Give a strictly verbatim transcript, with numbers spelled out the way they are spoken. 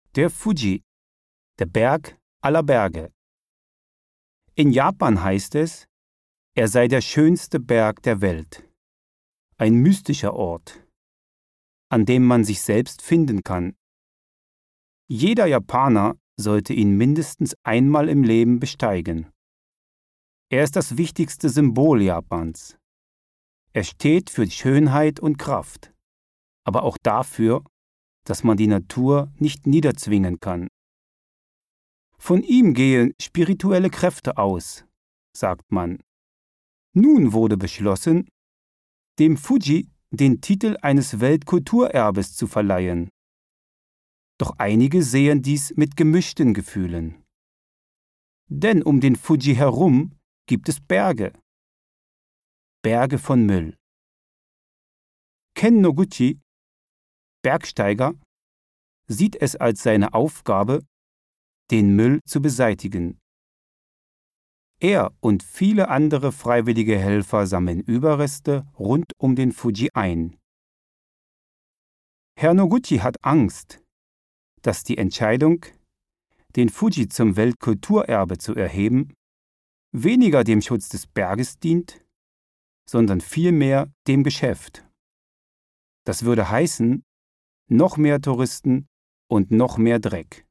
Der Fuji, der Berg aller Berge. In Japan heißt es, er sei der schönste Berg der Welt. Ein mystischer Ort, an dem man sich selbst finden kann. Jeder Japaner sollte ihn mindestens einmal im Leben besteigen. Er ist das wichtigste Symbol Japans. Er steht für die Schönheit und Kraft, aber auch dafür, dass man die Natur nicht niederzwingen kann. Von ihm gehen spirituelle Kräfte aus, sagt man. Nun wurde beschlossen, dem Fuji den Titel eines Weltkulturerbes zu verleihen. Doch einige sehen dies mit gemischten Gefühlen. Denn um den Fuji herum gibt es Berge. Berge von Müll. Ken Noguchi, Bergsteiger, sieht es als seine Aufgabe, den Müll zu beseitigen. Er und viele andere freiwillige Helfer sammeln Überreste rund um den Fuji ein. Herr Noguchi hat Angst, dass die Entscheidung, den Fuji zum Weltkulturerbe zu erheben, weniger dem Schutz des Berges dient, sondern vielmehr dem Geschäft. Das würde heißen, noch mehr Touristen und noch mehr Dreck.